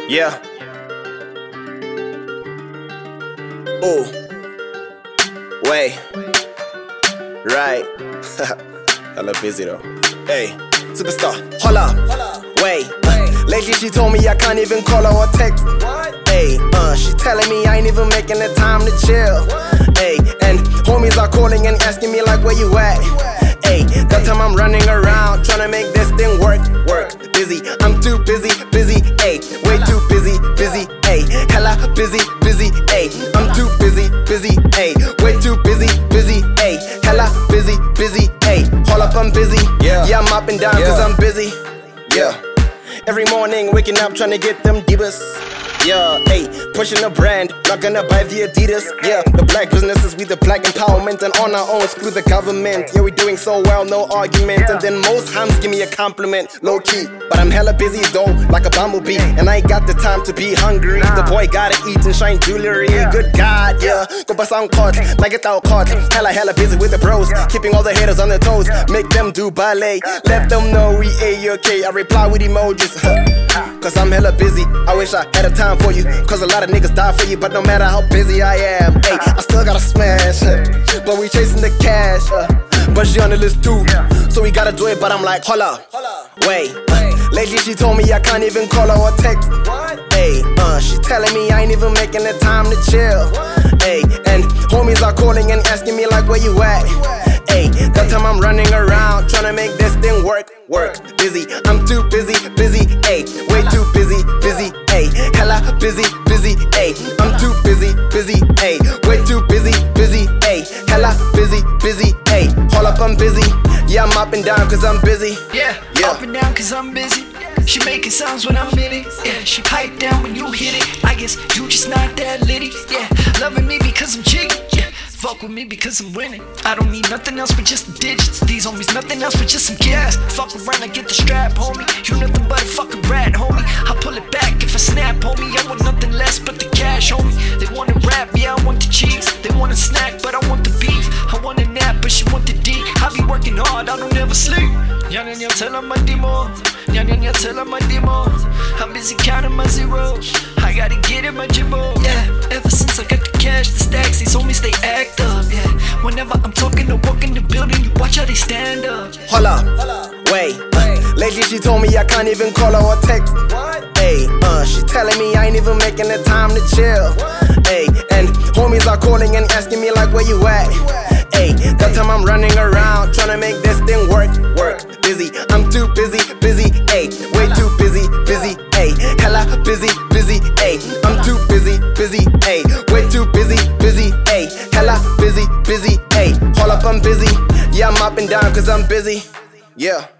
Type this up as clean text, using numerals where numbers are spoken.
Yeah. Oh. Way. Right. Hella busy though. Hey, superstar. Holla. Wait. Lately she told me I can't even call her or text. Hey, she telling me I ain't even making the time to chill. Hey, and homies are calling and asking me like, where you at? Hey, that time I'm running around trying to make this thing work. Busy, I'm too busy, ayy. Way too busy, ayy. Hella busy, ayy. I'm too busy, ayy. Way too busy, ayy. Hella busy, ayy. Hold up, I'm busy. Yeah, I'm up and down cause I'm busy. Yeah. Every morning waking up trying to get them divas. Yeah, hey, pushing a brand, not gonna buy the Adidas. Yeah, the black businesses, we the black empowerment, and on our own, screw the government. Yeah, we doing so well, no argument. And then most hands give me a compliment, low key. But I'm hella busy though, like a bumblebee, and I ain't got the time to be hungry. The boy gotta eat and shine jewelry. Good God, yeah. Go pass on cards, like it out cards. Hella busy with the bros, keeping all the haters on their toes. Make them do ballet, let them know we A-okay. I reply with emojis, cause I'm hella busy. I wish I had a time for you, cause a lot of niggas die for you. But no matter how busy I am, hey, I still gotta smash. But we chasing the cash, but she on the list too, so we gotta do it. But I'm like, holla, wait. Lately she told me I can't even call her or text. Hey, she telling me I ain't even making the time to chill. Hey, and homies are calling and asking me like, where you at? Hey, that time I'm running around trying to make this thing work. Busy, I'm too busy, ayy. Way too busy, ayy. Hella busy, ayy. I'm too busy, ayy. Way too busy, ayy. Hella busy, ayy. Hold up, I'm busy. Yeah, I'm up and down cause I'm busy. Yeah, up and down cause I'm busy. She making sounds when I'm in it. Yeah, she pipe down when you hit it. I guess you just not that litty. Yeah, loving me because I'm chicken. Yeah, fuck with me because I'm winning. I don't need nothing else but just the digits. These homies nothing else but just some gas. Fuck around and get the strap, homie. You nothing but a fucking rat, homie. I pull it back if I snap, homie. I want nothing less but the cash, homie. They wanna rap, yeah, I want the cheese. They want a snack, but I want the beef. I want a nap, but she want the D. I be working hard, I don't ever sleep. Nya tell her my demo. Nya tell her my demo. I'm busy counting my zeros. I gotta get in my jibbo. Yeah, ever since I got the cash, the stacks, these homies they act up. Yeah, whenever I'm talking or walk in the building, you watch how they stand up. Holla, wait. Lately she told me I can't even call her or text. Hey, she telling me I ain't even making the time to chill. Hey, and homies are calling and asking me like, where you at? Hey, that time I'm running around trying to make this thing work. Busy, I'm too busy, ayy. Way too busy, ayy. Hella busy, ayy. I'm too busy, ayy. Way too busy, ayy. Hella busy, ayy. Hold up, I'm busy. Yeah, I'm up and down cause I'm busy. Yeah.